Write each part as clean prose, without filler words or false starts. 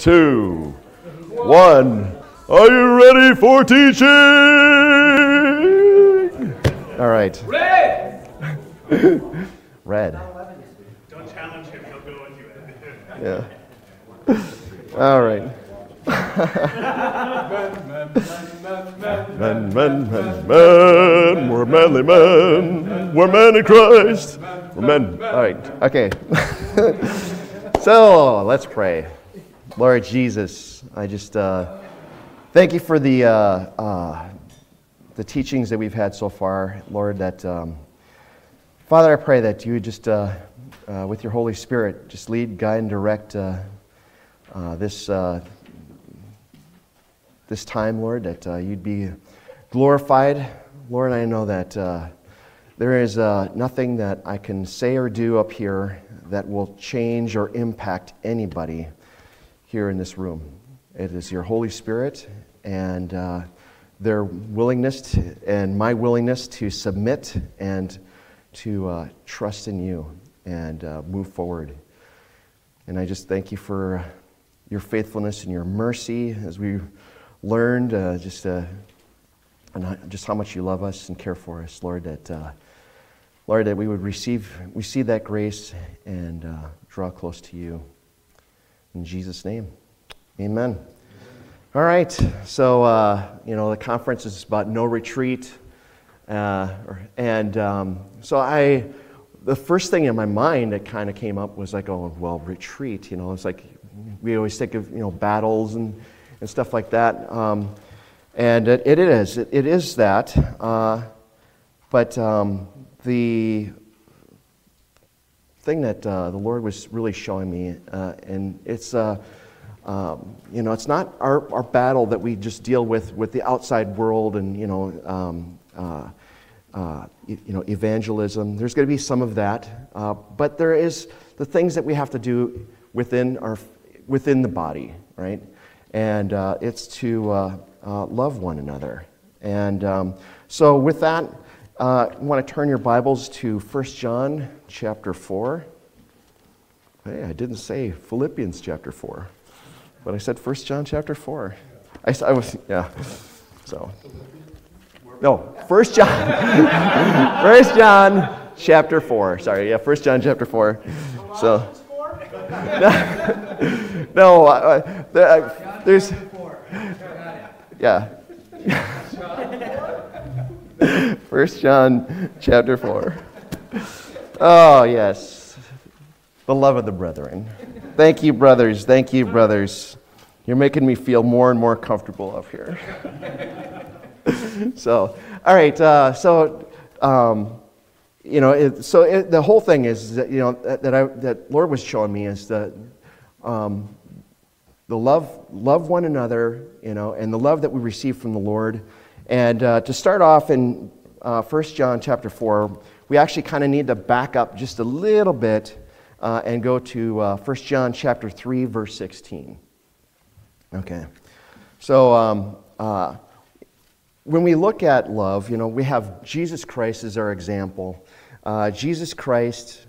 2, 1. Are you ready for teaching? All right. Red. Don't challenge him, he'll go with you. Yeah. All right. Men, we're manly men. We're men in Christ. We're men. All right. Okay. So let's pray. Lord Jesus, I just thank you for the teachings that we've had so far, Lord. That Father, I pray that you would just with your Holy Spirit just lead, guide, and direct this time, Lord, that you'd be glorified. Lord, I know that there is nothing that I can say or do up here that will change or impact anybody here in this room. It is your Holy Spirit and their willingness and my willingness to submit and to trust in you and move forward. And I just thank you for your faithfulness and your mercy as we learned just how much you love us and care for us, Lord. Lord, that we would receive that grace and draw close to you. In Jesus' name, amen. All right, so the conference is about no retreat, so the first thing in my mind that kind of came up was like, oh, well, retreat. It's like we always think of battles and stuff like that, and it is that, but the thing that the Lord was really showing me, and it's it's not our battle that we just deal with the outside world and evangelism. There's going to be some of that, but there is the things that we have to do within the body, right? And it's to love one another. And so with that, I want to turn your Bibles to 1 John chapter 4. Hey, I didn't say Philippians chapter 4, but I said 1 John chapter 4. I was, yeah. So, no, 1 John. 1 John chapter 4. Sorry, yeah, 1 John chapter 4. So, no, there's, yeah. 1 John chapter 4. Oh, yes. The love of the brethren. Thank you, brothers. Thank you, brothers. You're making me feel more and more comfortable up here. So, all right. The whole thing is that that Lord was showing me is that the love one another, and the love that we receive from the Lord. And to start off in 1 John chapter 4, we actually kind of need to back up just a little bit and go to 1 John chapter 3, verse 16. Okay. So when we look at love, we have Jesus Christ as our example. Jesus Christ,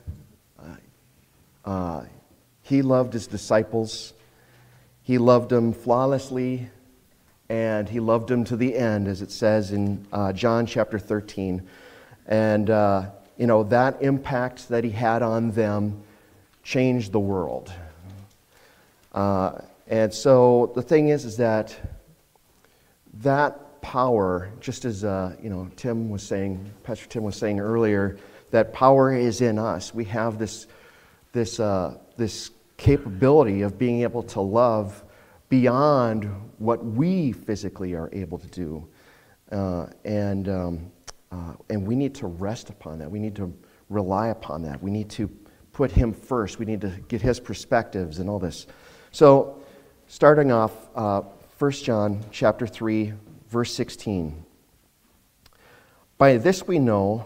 he loved his disciples. He loved them flawlessly. And he loved them to the end, as it says in John chapter 13. And, that impact that he had on them changed the world. And so the thing is that power, just as, Pastor Tim was saying earlier, that power is in us. We have this capability of being able to love beyond what we physically are able to do, and we need to rest upon that. We need to rely upon that. We need to put him first. We need to get his perspectives and all this. So, starting off, 1 John chapter 3, verse 16. By this we know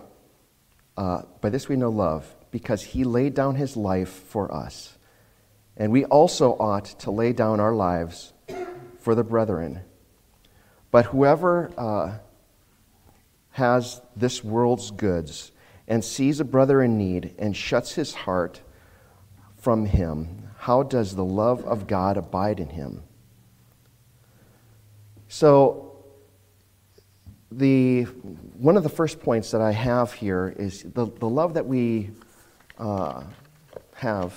love, because he laid down his life for us. And we also ought to lay down our lives for the brethren. But whoever has this world's goods and sees a brother in need and shuts his heart from him? How does the love of God abide in him? So, one of the first points that I have here is the love that we have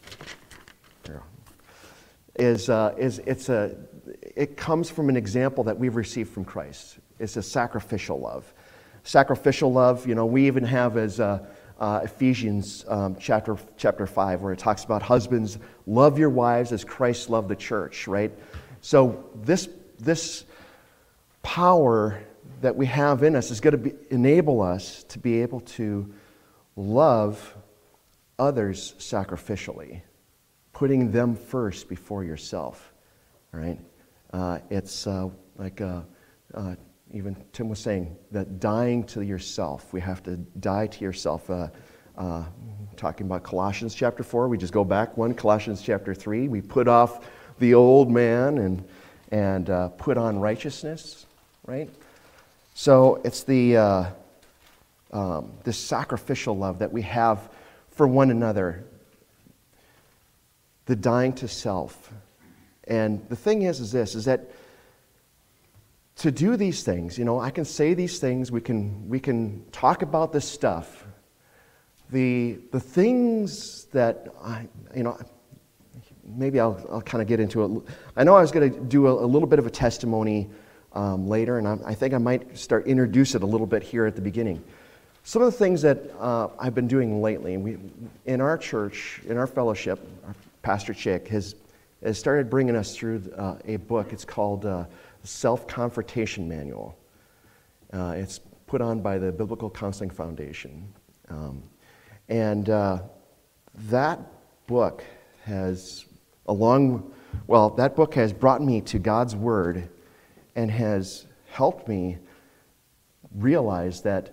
it comes from an example that we've received from Christ. It's a sacrificial love. Sacrificial love, we even have as Ephesians chapter 5, where it talks about husbands, love your wives as Christ loved the church, right? So this power that we have in us is going to enable us to be able to love others sacrificially, putting them first before yourself, right? It's like even Tim was saying, that dying to yourself. We have to die to yourself. Talking about Colossians chapter 4, we just go back one, Colossians chapter 3. We put off the old man and put on righteousness, right? So it's this sacrificial love that we have for one another, the dying to self. And the thing is that to do these things, I can say these things, we can talk about this stuff. The things that maybe I'll kind of get into it. I know I was going to do a little bit of a testimony later, and I think I might introduce it a little bit here at the beginning. Some of the things that I've been doing lately, in our church, in our fellowship, Pastor Chick has started bringing us through a book. It's called Self-Confrontation Manual. It's put on by the Biblical Counseling Foundation. And that book has brought me to God's Word and has helped me realize that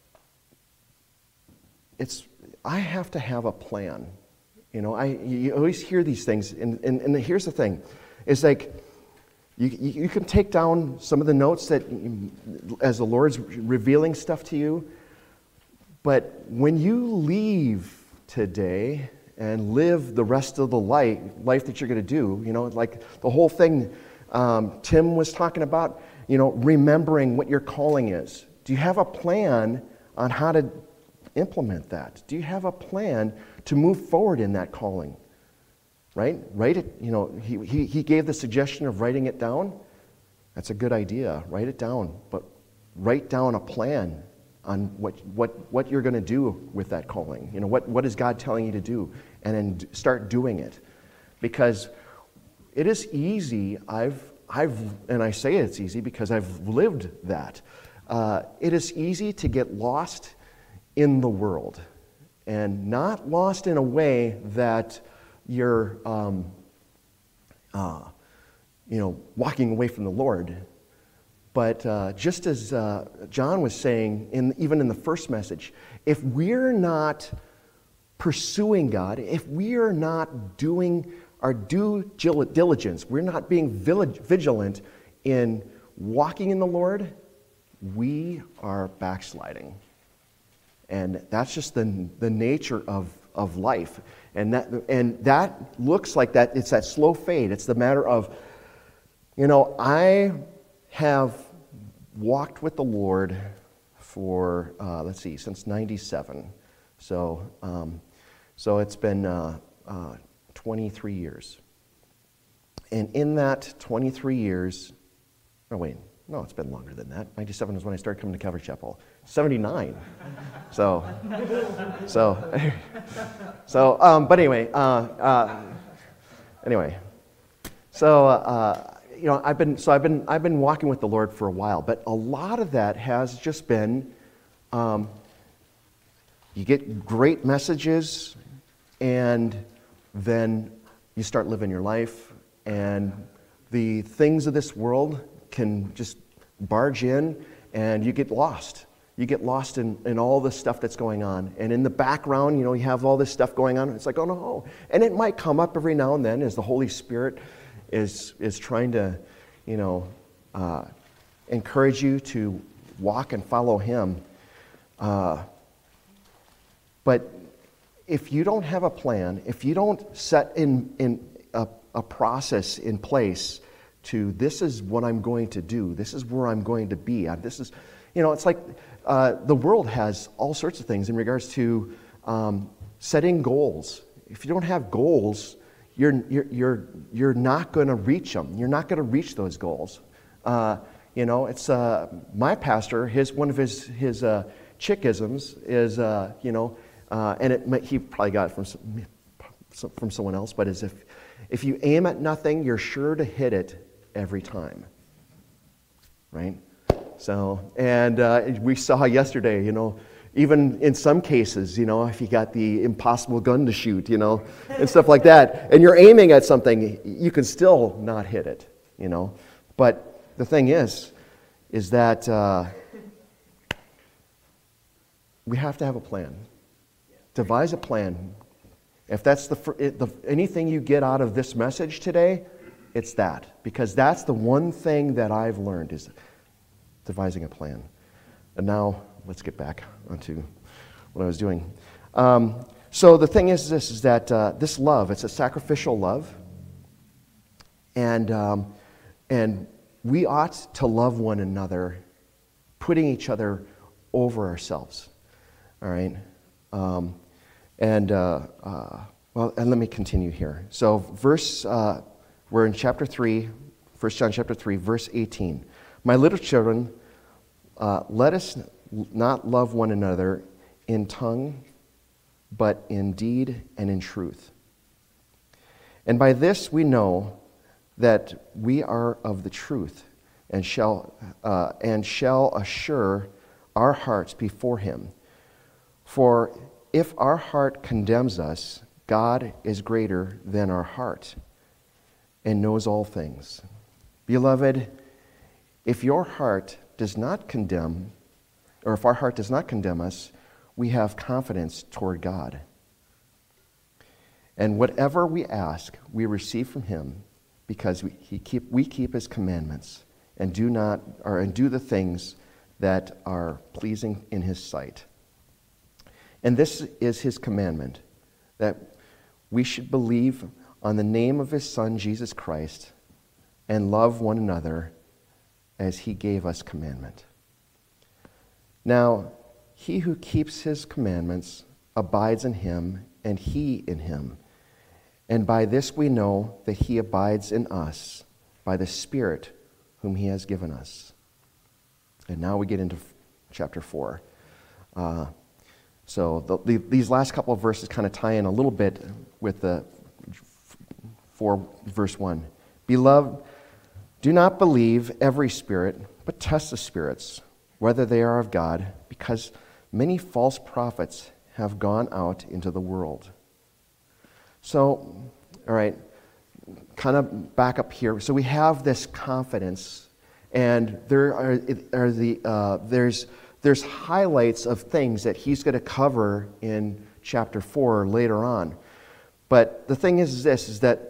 I have to have a plan. You always hear these things, and here's the thing. It's like, you can take down some of the notes that, as the Lord's revealing stuff to you, but when you leave today and live the rest of the life that you're going to do, like the whole thing Tim was talking about, remembering what your calling is. Do you have a plan on how to implement that? Do you have a plan to move forward in that calling? Right? Write it. He gave the suggestion of writing it down. That's a good idea. Write it down, but write down a plan on what you're going to do with that calling. What is God telling you to do, and then start doing it. Because it is easy. And I say it's easy because I've lived that. It is easy to get lost in the world, and not lost in a way that you're, walking away from the Lord. But just as John was saying, even in the first message, if we're not pursuing God, if we are not doing our due diligence, we're not being vigilant in walking in the Lord, we are backsliding. And that's just the nature of life. And that looks like that. It's that slow fade. It's the matter of, I have walked with the Lord for, since 97. So it's been 23 years. And in that 23 years, it's been longer than that. 97 is when I started coming to Calvary Chapel. 79. But anyway, I've been walking with the Lord for a while, but a lot of that has just been, you get great messages, and then you start living your life, and the things of this world can just barge in, and you get lost. You get lost in all the stuff that's going on. And in the background, you have all this stuff going on. It's like, oh no. And it might come up every now and then as the Holy Spirit is trying to, encourage you to walk and follow Him. But if you don't have a plan, if you don't set in a process in place to, this is what I'm going to do, this is where I'm going to be, this is, it's like the world has all sorts of things in regards to setting goals. If you don't have goals, you're not going to reach them. You're not going to reach those goals. It's my pastor. One of his chickisms is and he probably got it from someone else, but is if you aim at nothing, you're sure to hit it every time, right? So, and we saw yesterday, even in some cases, if you got the impossible gun to shoot, and stuff like that, and you're aiming at something, you can still not hit it, But the thing is that we have to have a plan. Devise a plan. If that's anything you get out of this message today, it's that. Because that's the one thing that I've learned is devising a plan. And now, let's get back onto what I was doing. So the thing is that this love, it's a sacrificial love. And we ought to love one another, putting each other over ourselves. All right? And let me continue here. So we're in chapter 3, 1 John chapter 3, verse 18. My little children, let us not love one another in tongue, but in deed and in truth. And by this we know that we are of the truth, and shall assure our hearts before Him. For if our heart condemns us, God is greater than our heart, and knows all things. Beloved, if your heart does not condemn, or if our heart does not condemn us, we have confidence toward God. And whatever we ask, we receive from Him, because we keep His commandments and do the things that are pleasing in His sight. And this is His commandment, that we should believe on the name of His Son, Jesus Christ, and love one another as He gave us commandment. Now, he who keeps His commandments abides in Him, and He in him. And by this we know that He abides in us, by the Spirit whom He has given us. And now we get into chapter 4. So these last couple of verses kind of tie in a little bit with the 4 verse 1. Beloved, do not believe every spirit, but test the spirits, whether they are of God, because many false prophets have gone out into the world. So, all right, kind of back up here. So we have this confidence, and there's highlights of things that he's going to cover in chapter 4 later on. But the thing is that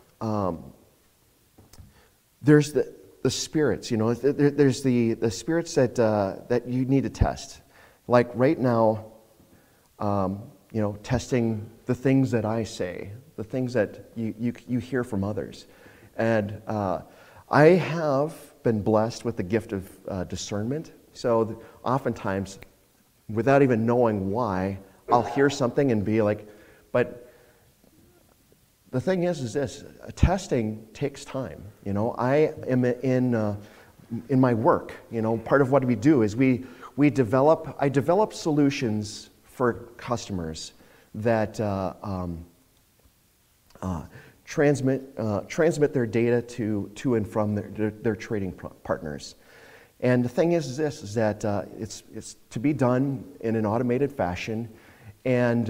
there's the spirits, there's the spirits that you need to test. Like right now, testing the things that I say, the things that you hear from others. And I have been blessed with the gift of discernment. So oftentimes, without even knowing why, I'll hear something and be like, but the thing is this, testing takes time. I am in my work, part of what we do is I develop solutions for customers that transmit their data to and from their trading partners. And the thing is that it's to be done in an automated fashion, and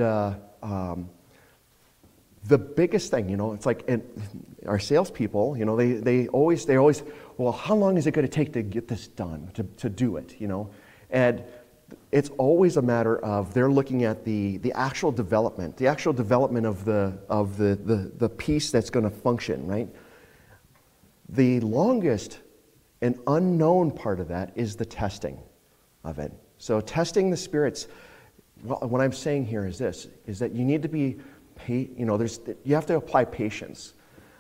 the biggest thing, it's like our salespeople, they always, well, how long is it going to take to get this done, to do it, and it's always a matter of they're looking at the actual development of the piece that's going to function, right? The longest and unknown part of that is the testing of it. So testing the spirits, what I'm saying here is this, is that you need to be, you have to apply patience.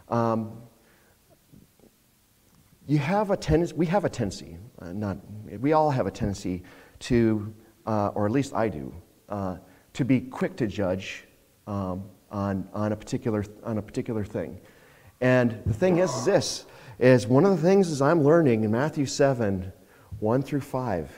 We have a tendency, we all have a tendency to, or at least I do, to be quick to judge on a particular thing. And the thing is this, is one of the things is I'm learning in Matthew 7, 1 through 5,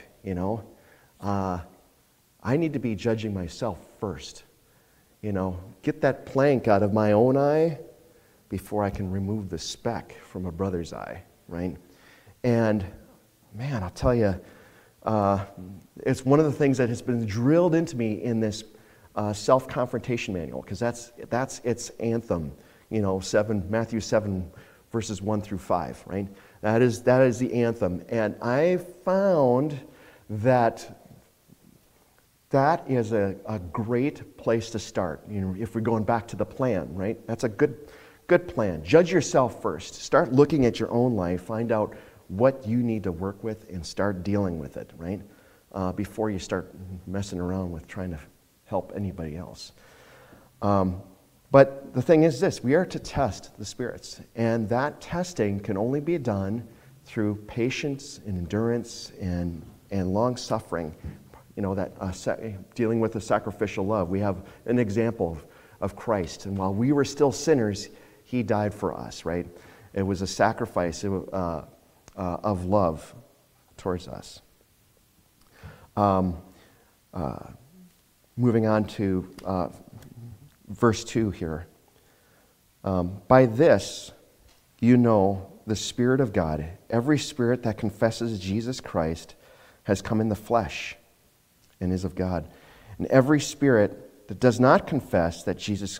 I need to be judging myself first. Get that plank out of my own eye before I can remove the speck from a brother's eye, right? And man, I'll tell you, it's one of the things that has been drilled into me in this self-confrontation manual, because that's its anthem, Matthew 7, verses 1 through 5, right? That is the anthem. And I found that is a great place to start. If we're going back to the plan, right? That's a good plan. Judge yourself first. Start looking at your own life. Find out what you need to work with and start dealing with it, right? Before you start messing around with trying to help anybody else. But the thing is this, we are to test the spirits. And that testing can only be done through patience and endurance and long-suffering. Dealing with the sacrificial love. We have an example of Christ. And while we were still sinners, He died for us, right? It was a sacrifice of love towards us. Moving on to verse 2 here. By this you know the Spirit of God. Every spirit that confesses Jesus Christ has come in the flesh and is of God. And every spirit that does not confess that Jesus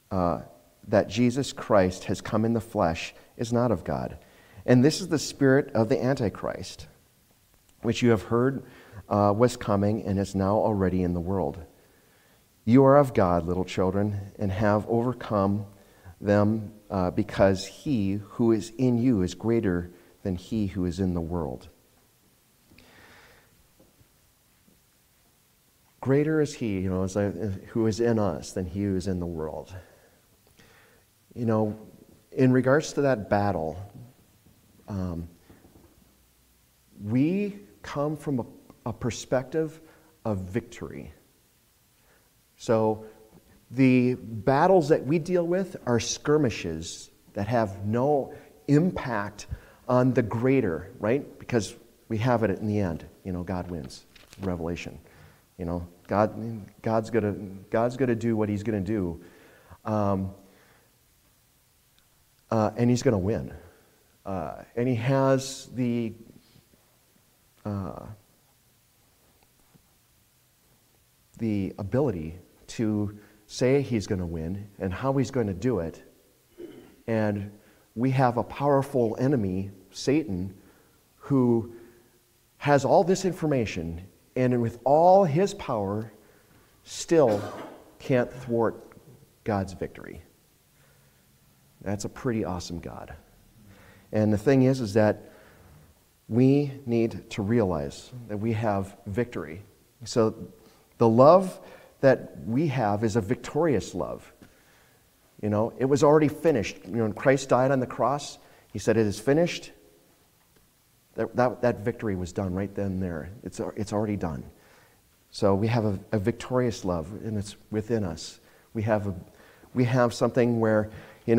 Christ has come in the flesh is not of God. And this is the spirit of the Antichrist, which you have heard was coming and is now already in the world. You are of God, little children, and have overcome them because He who is in you is greater than he who is in the world. Greater is He, who is in us than he who is in the world. In regards to that battle, we come from a perspective of victory. So the battles that we deal with are skirmishes that have no impact on the greater, right? Because we have it in the end. God wins. Revelation. God's gonna do what He's gonna do, and He's gonna win. And He has the ability to say He's going to win and how He's going to do it. And we have a powerful enemy, Satan, who has all this information and with all his power still can't thwart God's victory. That's a pretty awesome God. And the thing is that we need to realize that we have victory. So the love that we have is a victorious love. It was already finished. When Christ died on the cross, He said, "It is finished." That victory was done right then and there. It's already done. So we have a victorious love, and it's within us. We have something where,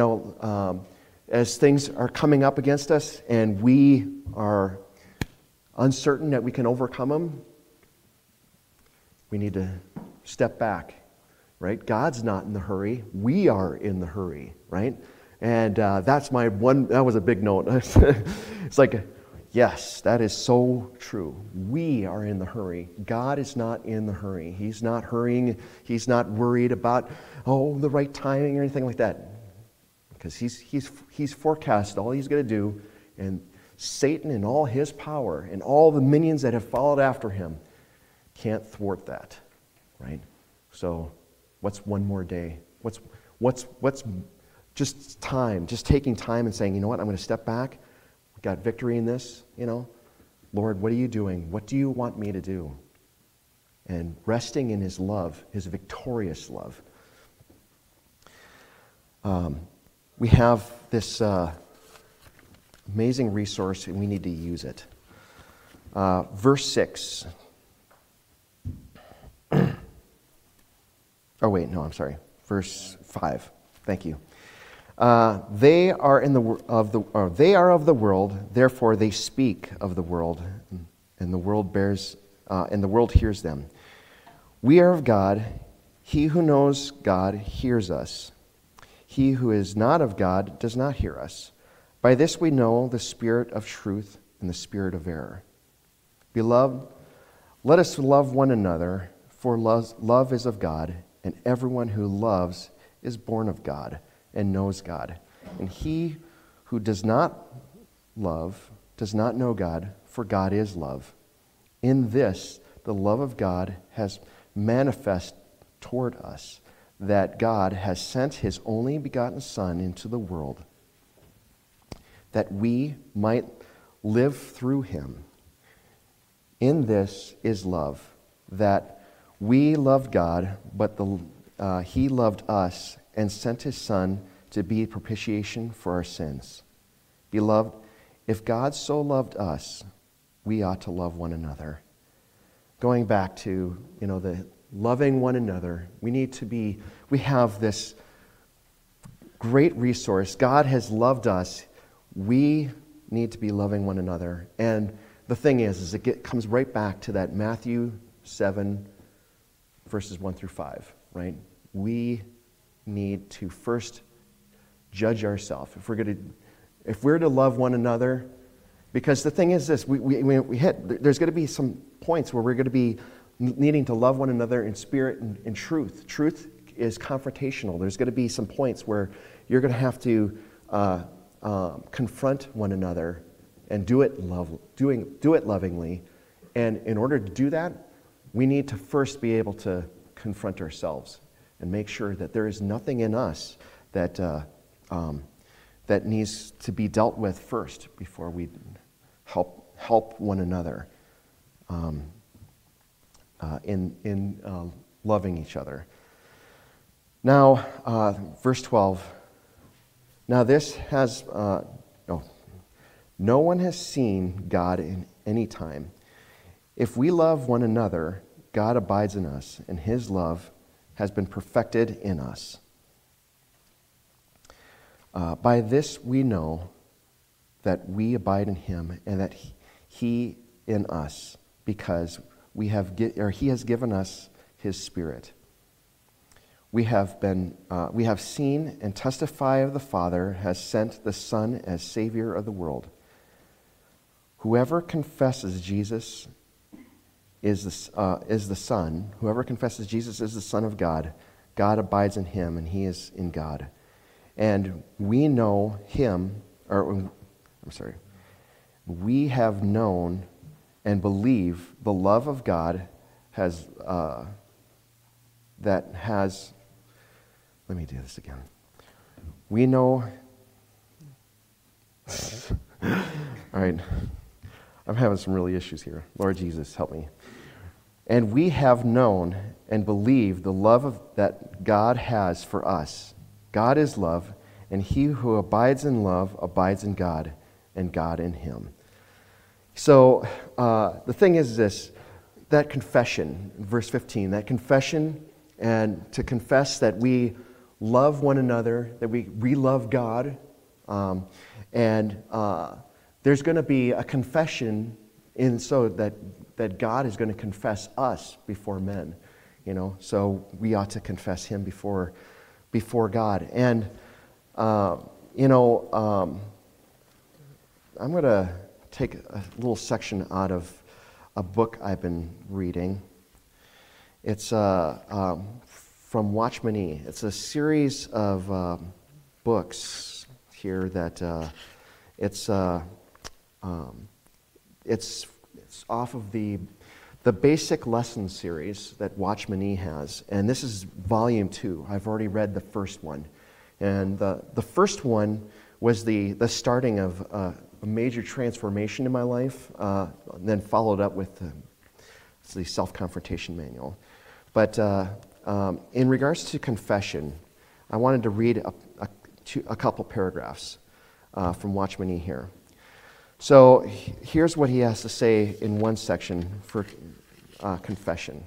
as things are coming up against us and we are uncertain that we can overcome them, we need to step back, right? God's not in the hurry. We are in the hurry, right? And that was a big note. It's like, yes, that is so true. We are in the hurry. God is not in the hurry. He's not hurrying. He's not worried about, the right timing or anything like that. Because he's forecasted all He's going to do, and Satan and all his power and all the minions that have followed after him can't thwart that, right? So what's one more day? What's just time, just taking time and saying, I'm going to step back. We got victory in this, Lord, what are you doing? What do you want me to do? and resting in his love, his victorious love. We have this amazing resource, and we need to use it. Verse 6. Oh, wait, no, I'm sorry. Verse 5. Thank you. They are of the world, therefore they speak of the world, and the world hears them. We are of God. He who knows God hears us. He who is not of God does not hear us. By this we know the spirit of truth and the spirit of error. Beloved, let us love one another, for love is of God, and everyone who loves is born of God and knows God. And he who does not love does not know God, for God is love. In this, the love of God has manifest toward us, that God has sent his only begotten Son into the world, that we might live through him. In this is love, that we loved God, but he loved us and sent his Son to be propitiation for our sins. Beloved, if God so loved us, we ought to love one another. Going back to, the loving one another, we have this great resource. God has loved us. We need to be loving one another. And the thing is it comes right back to that Matthew 7, verses 1 through 5, right? We need to first judge ourselves. If we're to love one another, because the thing is this, there's going to be some points where we're going to be needing to love one another in spirit and in truth. Truth is confrontational. There's going to be some points where you're going to have to confront one another and do it lovingly. And in order to do that, we need to first be able to confront ourselves and make sure that there is nothing in us that needs to be dealt with first before we help one another in loving each other. Now, verse 12. Now no one has seen God in any time. If we love one another, God abides in us, and his love has been perfected in us. By this we know that we abide in him, and that he in us, because he has given us his Spirit. We have seen and testify of the Father has sent the Son as Savior of the world. Whoever confesses Jesus is the Son. Whoever confesses Jesus is the Son of God. God abides in him, and he is in God. And we know him, we have known and believe the love of God let me do this again. We know, all right, I'm having some really issues here. Lord Jesus, help me. And we have known and believed the love that God has for us. God is love, and he who abides in love abides in God, and God in him. So the thing is this, that confession, verse 15, that confession, and to confess that we love one another, that we love God, and there's going to be a confession so that God is going to confess us before men, so we ought to confess him before God. And I'm going to take a little section out of a book I've been reading. It's from Watchman. It's a series of books here that it's off of the Basic Lesson series that Watchman has, and this is volume 2. I've already read the first one, and the first one was the starting of a major transformation in my life, then followed up with It's the self-confrontation manual. But in regards to confession, I wanted to read a couple paragraphs from Watchman Nee here. So here's what he has to say in one section for confession.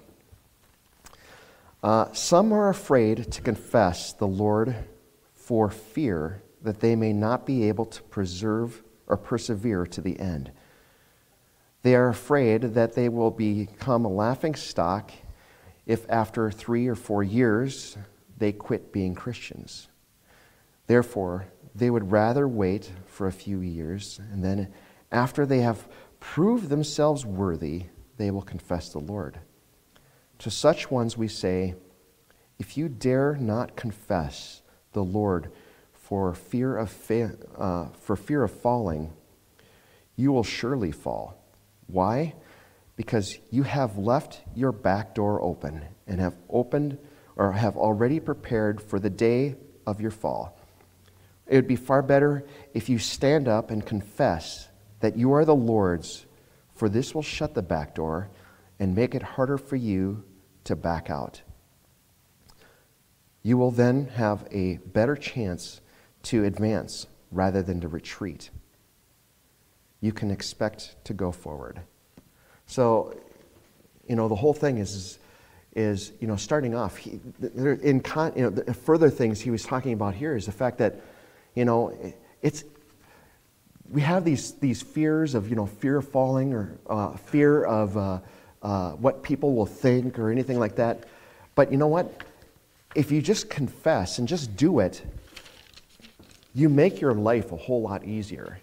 Some are afraid to confess the Lord for fear that they may not be able to preserve or persevere to the end. They are afraid that they will become a laughing stock if after 3 or 4 years they quit being Christians. Therefore, they would rather wait for a few years, and then after they have proved themselves worthy, they will confess the Lord. To such ones we say, if you dare not confess the Lord for fear of falling, you will surely fall. Why? Because you have left your back door open and have already prepared for the day of your fall. It would be far better if you stand up and confess that you are the Lord's, for this will shut the back door and make it harder for you to back out. You will then have a better chance to advance rather than to retreat. You can expect to go forward. So, the whole thing is starting off. The further things he was talking about here is the fact that, we have these fears of, fear of falling or fear of what people will think or anything like that. But you know what? If you just confess and just do it, you make your life a whole lot easier.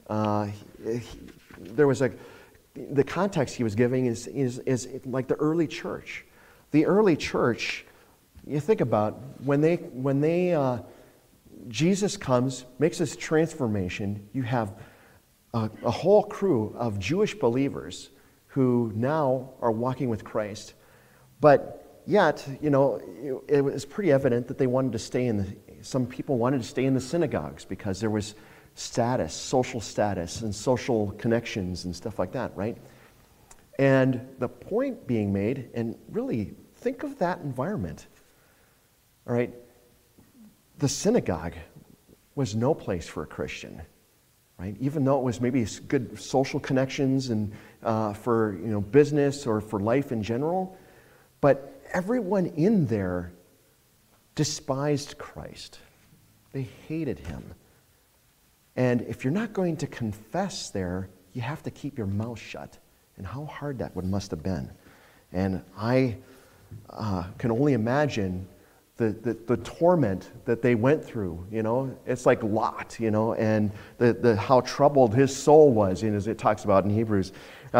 There was the context he was giving is like the early church. The early church, you think about when Jesus comes, makes this transformation. You have a whole crew of Jewish believers who now are walking with Christ, but yet, it was pretty evident that they wanted to stay some people wanted to stay in the synagogues because there was status, social status, and social connections and stuff like that, right? And the point being made, and really think of that environment, all right? The synagogue was no place for a Christian, right? Even though it was maybe good social connections and for business or for life in general, but everyone in there despised Christ. They hated him. And if you're not going to confess there, you have to keep your mouth shut. And how hard that must have been. And I can only imagine the torment that they went through. It's like Lot, and how troubled his soul was, as it talks about in Hebrews,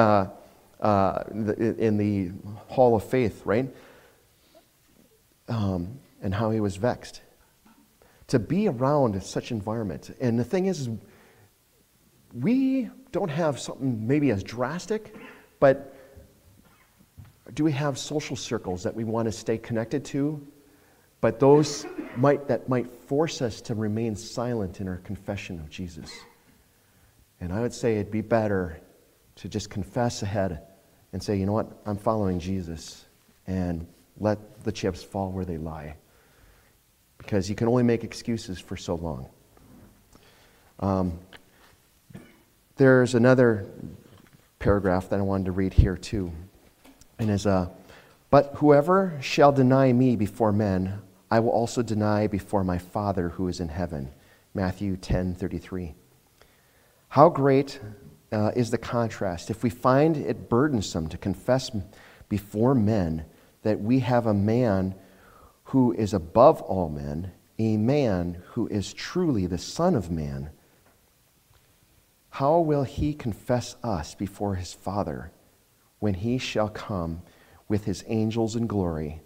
in the Hall of Faith, right? And how he was vexed. To be around such environment. And the thing is, we don't have something maybe as drastic, but do we have social circles that we want to stay connected to? But those that might force us to remain silent in our confession of Jesus. And I would say it'd be better to just confess ahead and say, you know what, I'm following Jesus, and let the chips fall where they lie. Because you can only make excuses for so long. There's another paragraph that I wanted to read here too. And is, but whoever shall deny me before men, I will also deny before my Father who is in heaven. Matthew 10:33. How great is the contrast if we find it burdensome to confess before men that we have a man who is above all men, a man who is truly the Son of Man. How will he confess us before his Father when he shall come with his angels in glory?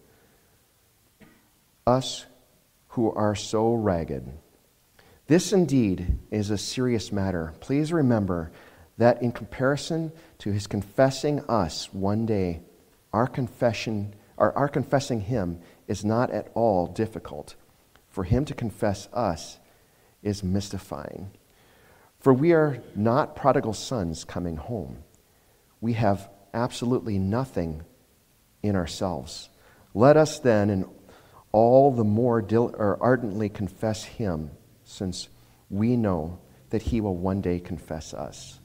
Us who are so ragged. This indeed is a serious matter. Please remember that in comparison to his confessing us one day, our confessing him is not at all difficult. For him to confess us is mystifying. For we are not prodigal sons coming home. We have absolutely nothing in ourselves. Let us then in all the more ardently confess him, since we know that he will one day confess us.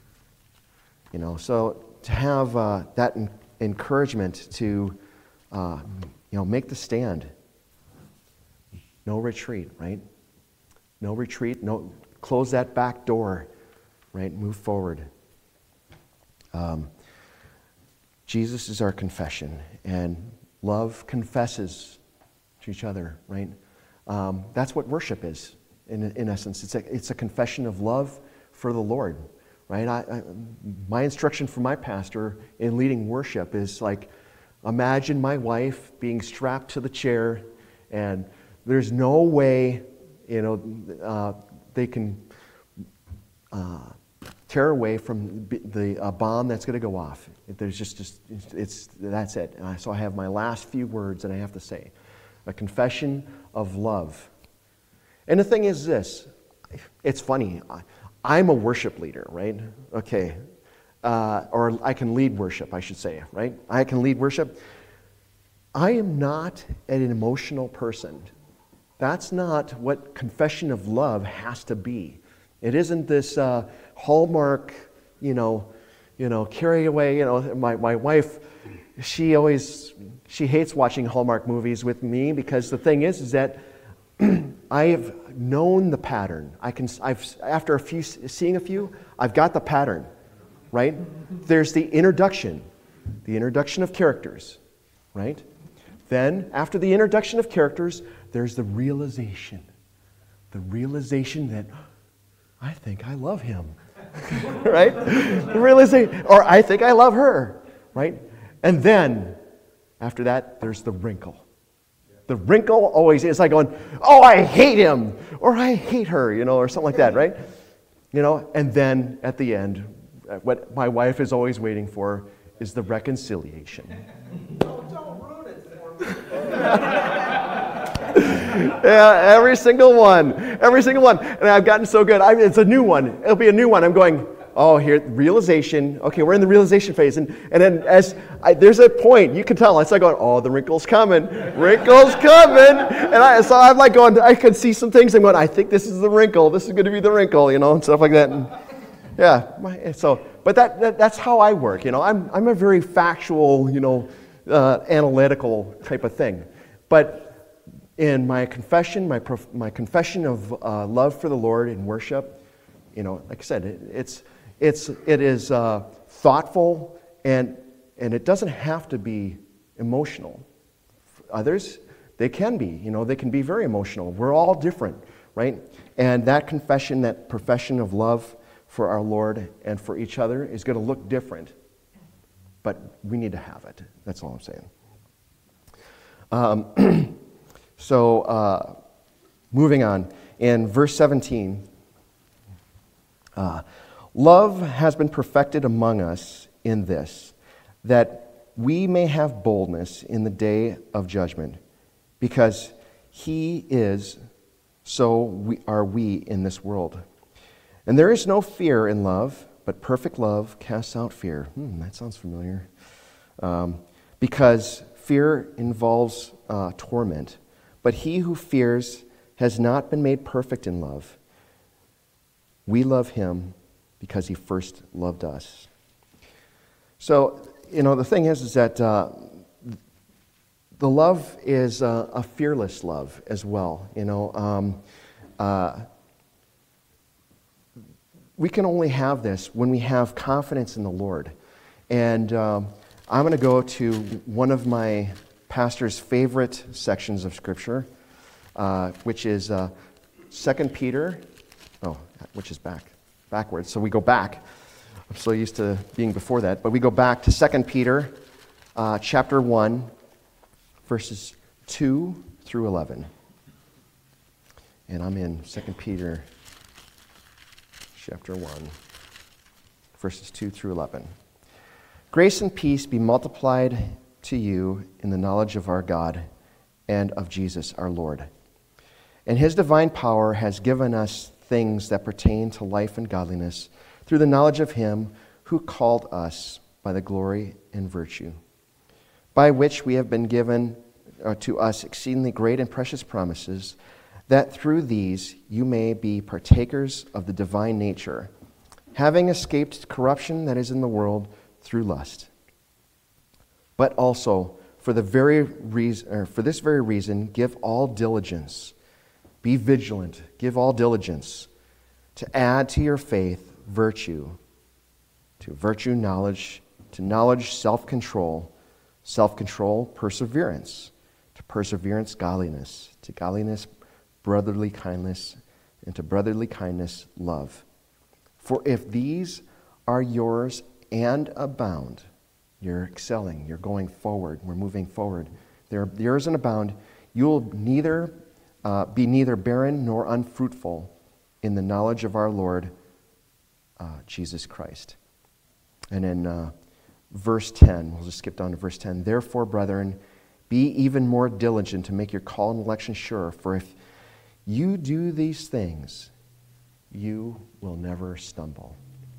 So to have that encouragement to, make the stand. No retreat, right? No retreat. No, close that back door, right? Move forward. Jesus is our confession, and love confesses to each other, right? That's what worship is, in essence. It's a confession of love for the Lord, right? My instruction from my pastor in leading worship is like, imagine my wife being strapped to the chair, and there's no way, they can tear away from the bomb that's going to go off. There's that's it. So I have my last few words, and I have to say, a confession of love. And the thing is this, it's funny. I'm a worship leader, right? Okay. Or I can lead worship, I should say, right? I can lead worship. I am not an emotional person. That's not what confession of love has to be. It isn't this Hallmark, carry away. My wife, she hates watching Hallmark movies with me, because the thing is that I have known the pattern. After seeing a few, I've got the pattern, right? There's the introduction of characters, right? Then, after the introduction of characters, there's the realization that I think I love him, right? Or I think I love her, right? And then, after that, there's the wrinkle. The wrinkle always is like going, oh, I hate him, or I hate her, or something like that, right? And then at the end, what my wife is always waiting for is the reconciliation. Don't ruin it for me. Yeah, every single one. And I've gotten so good. It's a new one. It'll be a new one. I'm going, oh, here, realization. Okay, we're in the realization phase. And then there's a point, you can tell, it's like going, oh, the wrinkle's coming. Wrinkle's coming. And so I'm like going, I can see some things. I'm going, I think this is the wrinkle. This is going to be the wrinkle, and stuff like that. And but that's how I work. I'm a very factual, analytical type of thing. But in my confession, my confession of love for the Lord in worship, like I said, it is thoughtful, and it doesn't have to be emotional. Others, they can be. They can be very emotional. We're all different, right? And that confession, that profession of love for our Lord and for each other is going to look different, but we need to have it. That's all I'm saying. So, moving on, in verse 17, love has been perfected among us in this, that we may have boldness in the day of judgment, because he is, so are we in this world. And there is no fear in love, but perfect love casts out fear. That sounds familiar. Because fear involves torment. But he who fears has not been made perfect in love. We love him because he first loved us. So, the thing is that the love is a fearless love as well. We can only have this when we have confidence in the Lord. And I'm going to go to one of my pastor's favorite sections of Scripture, which is 2 Peter, which is backwards. So we go back. I'm so used to being before that. But we go back to 2 Peter chapter 1, verses 2 through 11. And I'm in 2 Peter chapter 1, verses 2 through 11. Grace and peace be multiplied to you in the knowledge of our God and of Jesus our Lord. And his divine power has given us things that pertain to life and godliness through the knowledge of him who called us by the glory and virtue, by which we have been given to us exceedingly great and precious promises, that through these you may be partakers of the divine nature, having escaped corruption that is in the world through lust. But also, for this very reason, give all diligence. Be vigilant. Give all diligence to add to your faith virtue. To virtue, knowledge. To knowledge, self-control. Self-control, perseverance. To perseverance, godliness. To godliness, brotherly kindness. And to brotherly kindness, love. For if these are yours and abound, you're excelling, you're going forward, we're moving forward. They're yours and abound, you'll be neither barren nor unfruitful in the knowledge of our Lord Jesus Christ. And in verse 10, we'll just skip down to verse 10. Therefore, brethren, be even more diligent to make your call and election sure, for if you do these things, you will never stumble.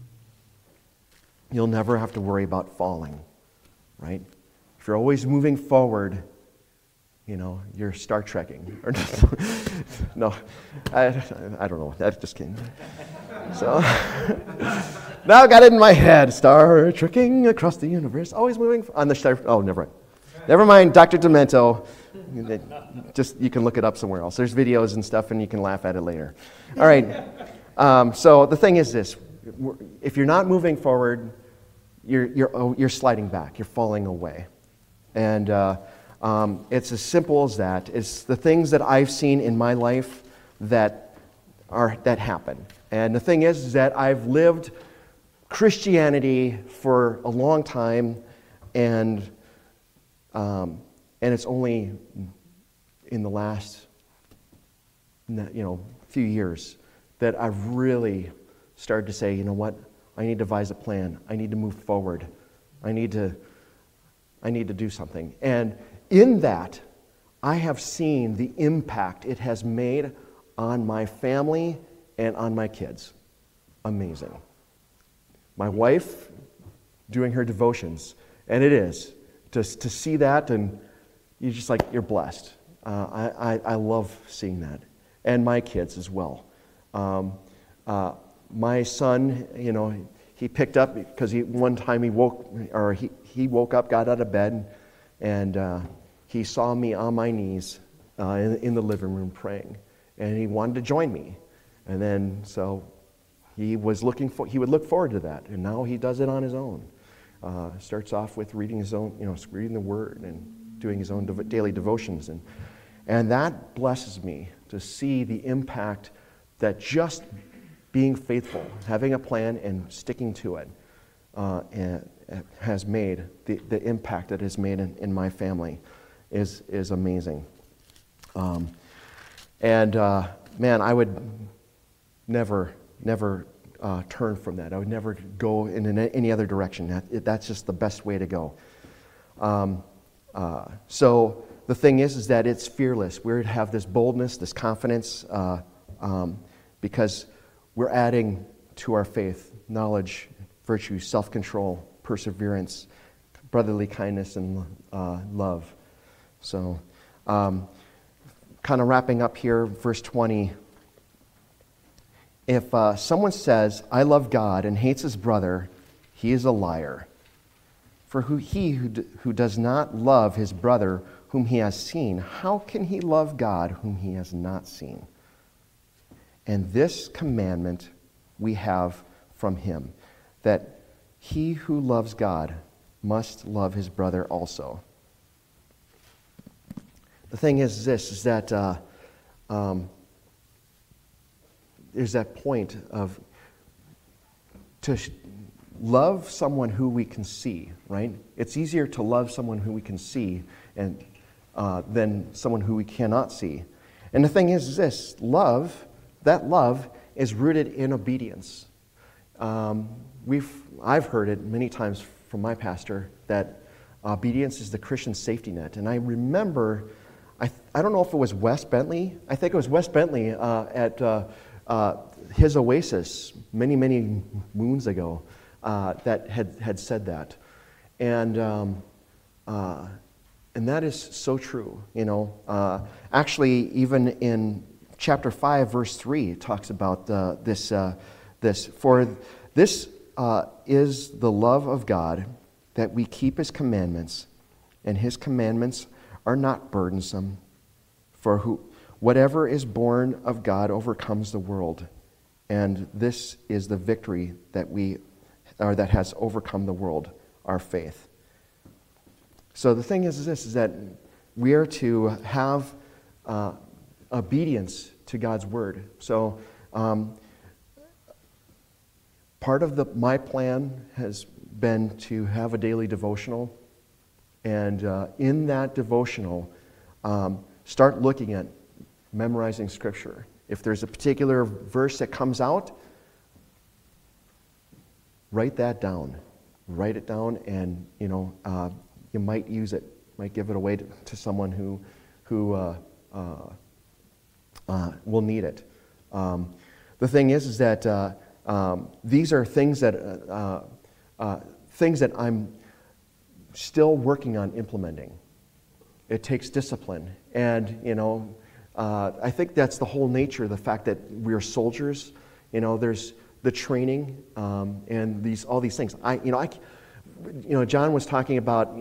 You'll never have to worry about falling, right? If you're always moving forward, you're Star Trekking. Or no, I don't know. That's just kidding. So now I got it in my head. Star Trekking across the universe, always moving on the star. Oh, never mind. Never mind, Dr. Demento. Just you can look it up somewhere else. There's videos and stuff, and you can laugh at it later. All right. So the thing is this: if you're not moving forward, you're sliding back. You're falling away, and it's as simple as that. It's the things that I've seen in my life that happen. And the thing is that I've lived Christianity for a long time, and it's only in the last few years that I've really started to say, you know what, I need to devise a plan. I need to move forward. I need to do something. And in that, I have seen the impact it has made on my family and on my kids. Amazing. My wife doing her devotions, and it is to see that, and you're blessed. I love seeing that, and my kids as well. My son, he picked up because one time he woke up, got out of bed, and he saw me on my knees in the living room praying, and he wanted to join me, and then so he would look forward to that, and now he does it on his own. Starts off with reading reading the Word and doing his own daily devotions, and that blesses me to see the impact that just being faithful, having a plan, and sticking to it has made. The impact that it has made in my family is amazing. Man, I would never turn from that. I would never go in any other direction. That's just the best way to go. So the thing is that it's fearless. We have this boldness, this confidence, because we're adding to our faith knowledge, virtue, self-control, perseverance, brotherly kindness, and love. So, kind of wrapping up here, verse 20. If someone says, I love God, and hates his brother, he is a liar. For he who does not love his brother whom he has seen, how can he love God whom he has not seen? And this commandment we have from him, that he who loves God must love his brother also. The thing is that there's that point of to love someone who we can see, right? It's easier to love someone who we can see and than someone who we cannot see. And the thing is this: that love is rooted in obedience. I've heard it many times from my pastor that obedience is the Christian safety net. And I remember, I don't know if it was Wes Bentley. I think it was Wes Bentley at his Oasis many moons ago that had said that. And that is so true, you know. Actually, even in chapter 5, verse 3, it talks about this. For this is the love of God, that we keep His commandments, and His commandments are not burdensome. For whatever is born of God overcomes the world, and this is the victory that has overcome the world, our faith. So the thing is this, is that we are to have obedience to God's word. So part of my plan has been to have a daily devotional, and in that devotional, start looking at memorizing Scripture. If there's a particular verse that comes out, write that down. Write it down, and you might use it, might give it away to someone who will need it. The thing is that these are things that I'm still working on implementing. It takes discipline, and I think that's the whole nature. The fact that we're soldiers, there's the training and all these things. John was talking about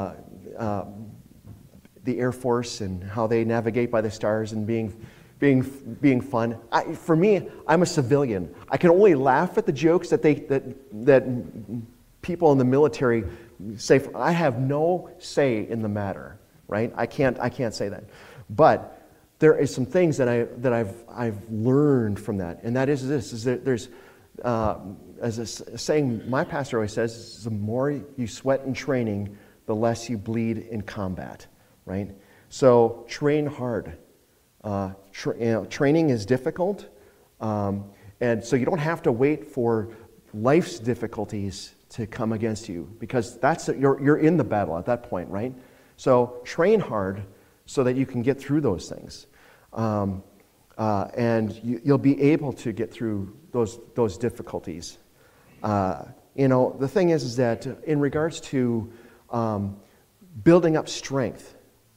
the Air Force and how they navigate by the stars and being fun. For me, I'm a civilian. I can only laugh at the jokes that people in the military say. I have no say in the matter, right? I can't say that. But there is some things that I've learned from that, and that is this: is that there's as a saying my pastor always says, the more you sweat in training, the less you bleed in combat, right? So train hard. Training is difficult, and so you don't have to wait for life's difficulties to come against you, because you're in the battle at that point, right? So train hard so that you can get through those things, and you'll be able to get through those difficulties. The thing is that in regards to building up strength,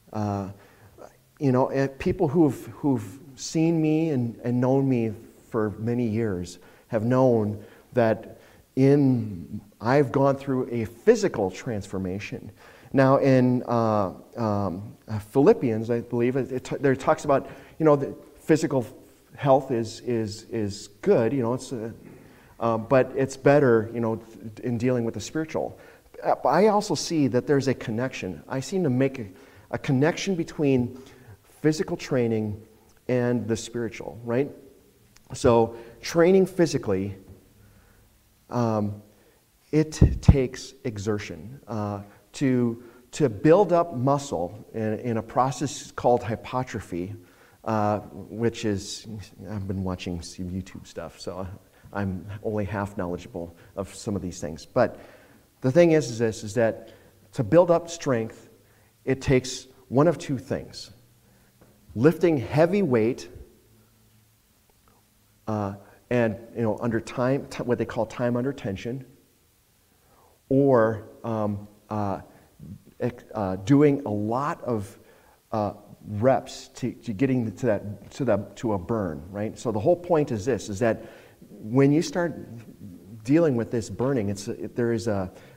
people who've seen me and known me for many years have known that I've gone through a physical transformation. Now in Philippians, I believe, there talks about the physical health is good. But it's better in dealing with the spiritual. But I also see that there's a connection. I seem to make a connection between physical training and the spiritual, right? So training physically, it takes exertion. To build up muscle in a process called hypertrophy, which is, I've been watching some YouTube stuff, so I'm only half knowledgeable of some of these things. But the thing is that to build up strength, it takes one of two things: lifting heavy weight, and under time, what they call time under tension, or doing a lot of reps to getting to a burn, right? So the whole point is this: is that when you start dealing with this burning, there is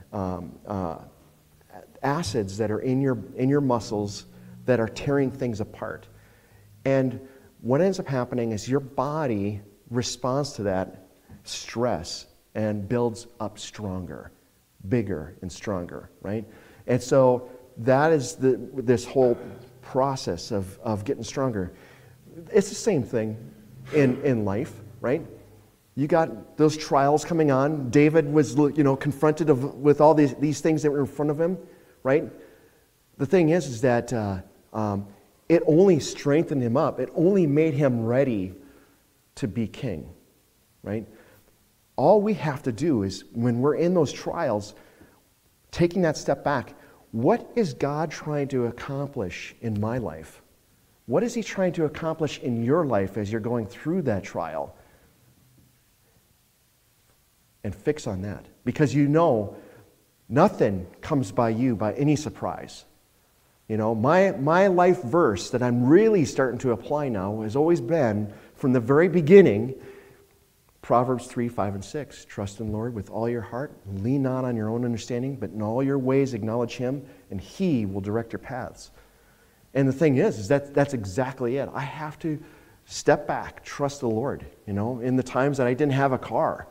acids that are in your muscles that are tearing things apart, and what ends up happening is your body responds to that stress and builds up stronger, bigger and stronger, right? And so that is this whole process of getting stronger. It's the same thing in life, right? You got those trials coming on. David was, confronted with all these things that were in front of him, right? The thing is that it only strengthened him up. It only made him ready to be king, right? All we have to do is, when we're in those trials, taking that step back, what is God trying to accomplish in my life? What is He trying to accomplish in your life as you're going through that trial? And fix on that. Because Nothing comes by you by any surprise. You know, my life verse that I'm really starting to apply now has always been, from the very beginning, Proverbs 3, 5, and 6. Trust in the Lord with all your heart. Lean not on your own understanding, but in all your ways acknowledge Him, and He will direct your paths. And the thing is that that's exactly it. I have to step back, trust the Lord. You know, in the times that I didn't have a car,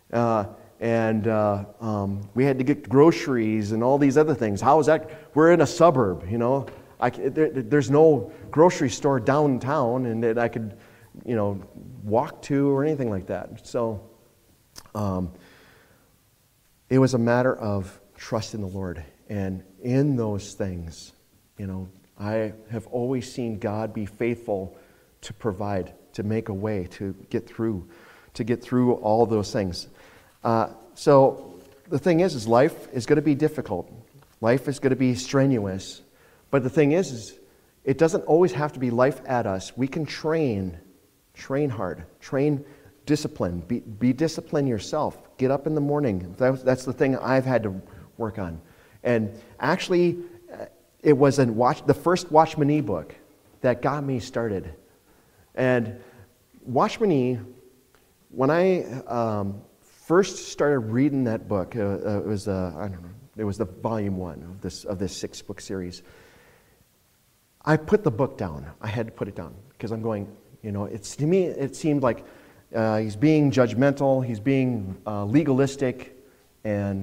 we had to get groceries and all these other things. How is that? We're in a suburb, you know. There's no grocery store downtown and that I could, you know, walk to or anything like that. So it was a matter of trust in the Lord. And in those things, you know, I have always seen God be faithful to provide, to make a way, to get through all those things. So the thing is life is going to be difficult. Life is going to be strenuous. But the thing is it doesn't always have to be life at us. We can train hard, train discipline, be disciplined yourself. Get up in the morning. That's the thing I've had to work on. And actually, it was the first Watchman Nee book that got me started. And Watchman Nee, when I first started reading that book, it was the volume 1 of this 6-book series. I put the book down. I had to put it down because I'm going, you know, to me it seemed like he's being judgmental, he's being legalistic, and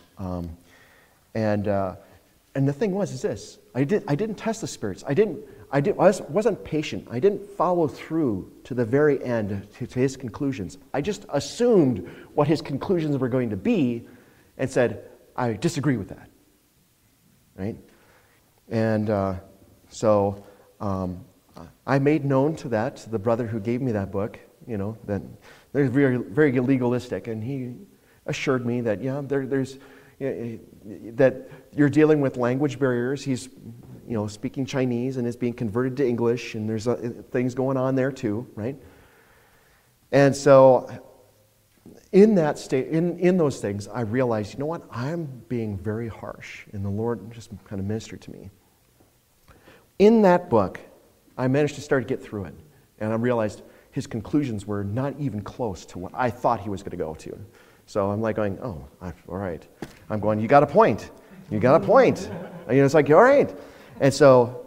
the thing was this: I didn't test the spirits. I wasn't patient. I didn't follow through to the very end to his conclusions. I just assumed what his conclusions were going to be, and said, I disagree with that. Right? And so I made known to the brother who gave me that book, you know, that they're very, very legalistic, and he assured me that there's that you're dealing with language barriers. He's, you know, speaking Chinese and is being converted to English, and there's things going on there too, right? And so in that state, in those things, I realized, you know what, I'm being very harsh, and the Lord just kind of ministered to me. In that book, I managed to start to get through it, and I realized his conclusions were not even close to what I thought he was going to go to. So I'm like going, all right. I'm going, you got a point. You got a point. And it's like, all right. And so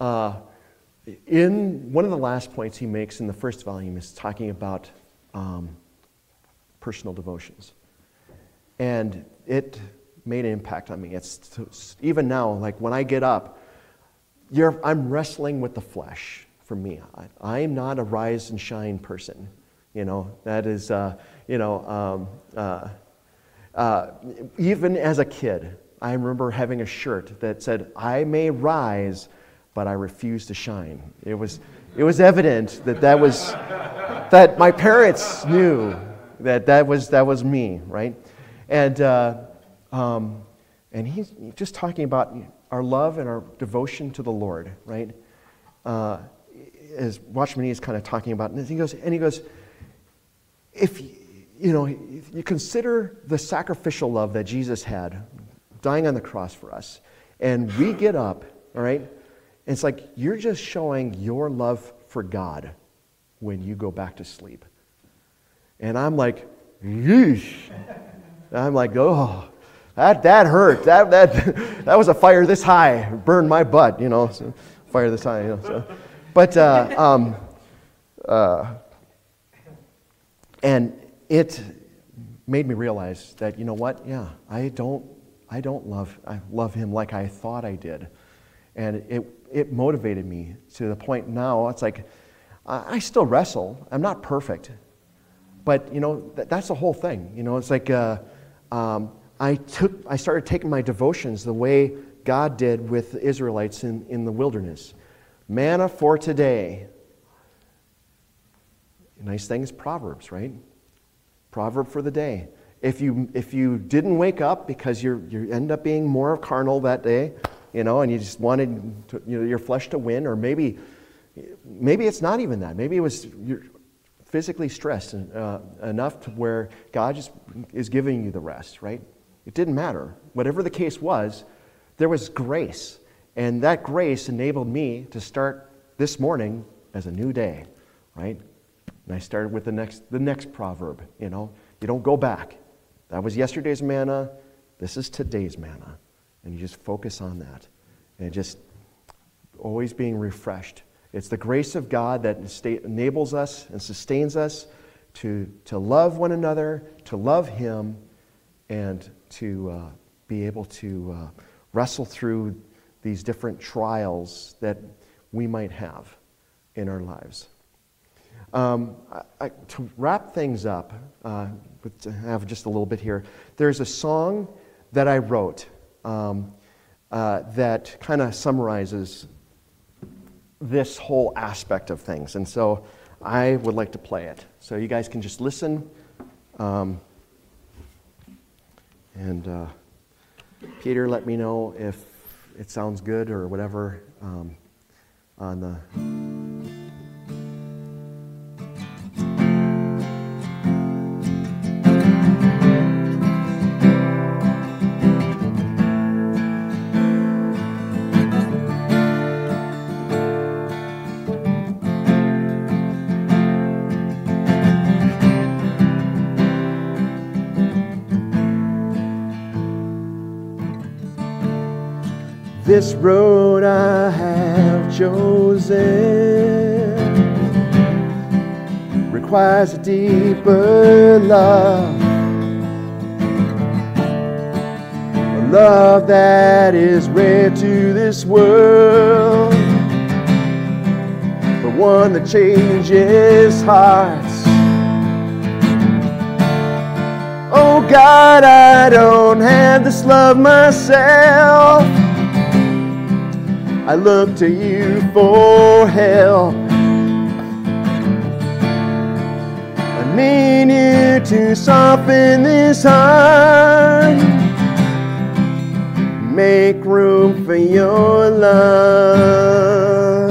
in one of the last points he makes in the first volume is talking about personal devotions. And it made an impact on me. It's even now, like when I get up, I'm wrestling with the flesh for me. I am not a rise and shine person. You know, that is, even as a kid, I remember having a shirt that said, I may rise, but I refuse to shine. It was evident that my parents knew that was me, right? And he's just talking about our love and our devotion to the Lord, right? As Watchman Nee is kind of talking about, and he goes, if you consider the sacrificial love that Jesus had, dying on the cross for us, and we get up, all right, and it's like you're just showing your love for God when you go back to sleep. And I'm like, yeesh. I'm like, oh, that hurt. That was a fire this high, burned my butt, you know. So, fire this high, you know. So. But and it made me realize that, you know what? Yeah, I don't love him like I thought I did, and it motivated me to the point now. It's like I still wrestle. I'm not perfect, but you know that's the whole thing. You know, it's like I started taking my devotions the way God did with the Israelites in the wilderness. Manna for today. Nice thing is Proverbs, right? Proverb for the day. If you didn't wake up because you end up being more carnal that day, you know, and you just wanted your flesh to win, or maybe it's not even that. Maybe it was you're physically stressed enough to where God just is giving you the rest, right? It didn't matter. Whatever the case was, there was grace. And that grace enabled me to start this morning as a new day, right? And I started with the next proverb, you know. You don't go back. That was yesterday's manna. This is today's manna. And you just focus on that. And just always being refreshed. It's the grace of God that enables us and sustains us to love one another, to love Him, and to be able to wrestle through these different trials that we might have in our lives. To wrap things up, to have just a little bit here, there's a song that I wrote that kind of summarizes this whole aspect of things. And so I would like to play it. So you guys can just listen. And Peter, let me know if it sounds good or whatever on the... This road I have chosen requires a deeper love, a love that is rare to this world, but one that changes hearts. Oh God, I don't have this love myself. I look to you for help. I need you to soften this heart. Make room for your love.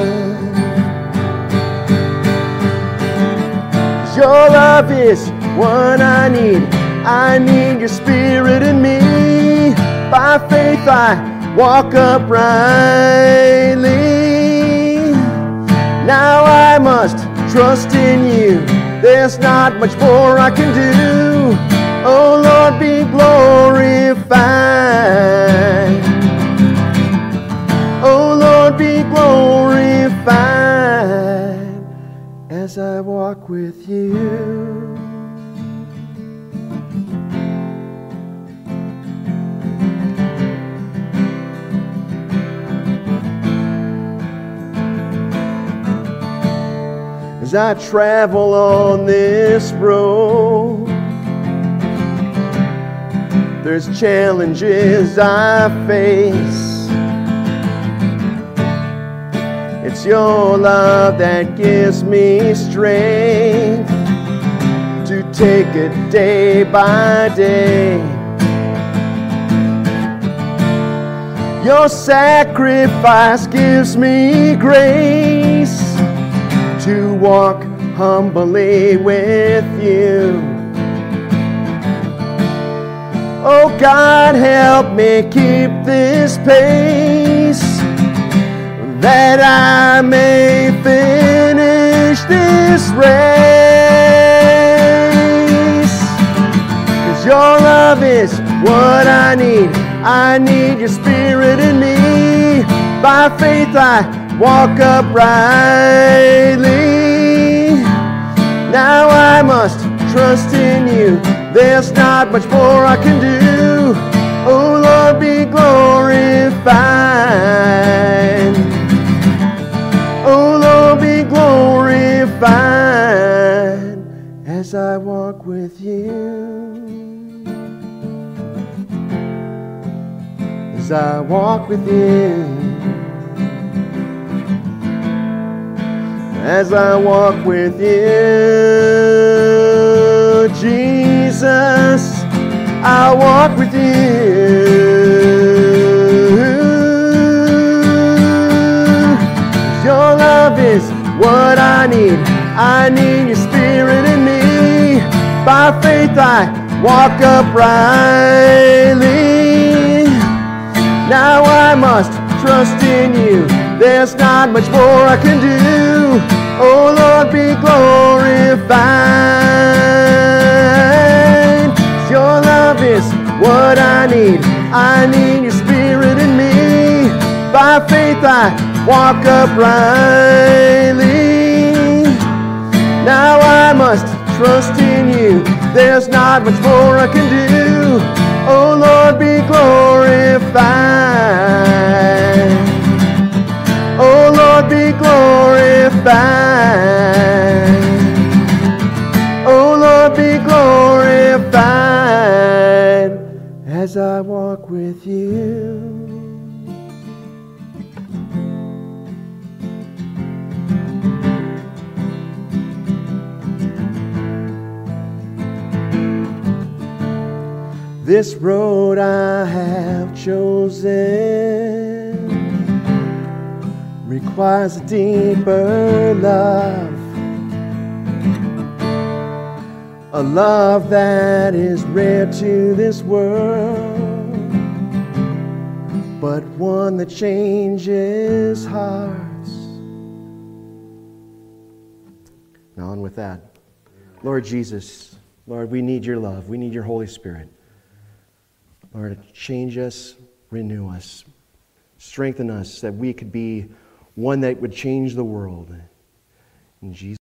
'Cause your love is what I need. I need your spirit in me. By faith I walk uprightly. Now I must trust in you. There's not much more I can do. Oh Lord, be glorified. Oh Lord, be glorified as I walk with you. As I travel on this road, there's challenges I face. It's your love that gives me strength to take it day by day. Your sacrifice gives me grace to walk humbly with you. Oh God, help me keep this pace, that I may finish this race. 'Cause your love is what I need. I need your spirit in me. By faith I walk uprightly. Now I must trust in you. There's not much more I can do. Oh Lord, be glorified. Oh Lord, be glorified as I walk with you. As I walk with you. As I walk with you, Jesus, I walk with you. Your love is what I need. I need your spirit in me. By faith I walk uprightly. Now I must trust in you. There's not much more I can do. Oh Lord, be glorified. Your love is what I need. I need your spirit in me. By faith I walk uprightly. Now I must trust in you. There's not much more I can do. Oh Lord, be glorified. Oh Lord, be glorified. Oh Lord, be glorified as I walk with you. This road I have chosen requires a deeper love, a love that is rare to this world, but one that changes hearts. Now on with that. Lord Jesus, Lord, we need your love. We need your Holy Spirit. Lord, change us, renew us, strengthen us that we could be one that would change the world. In Jesus'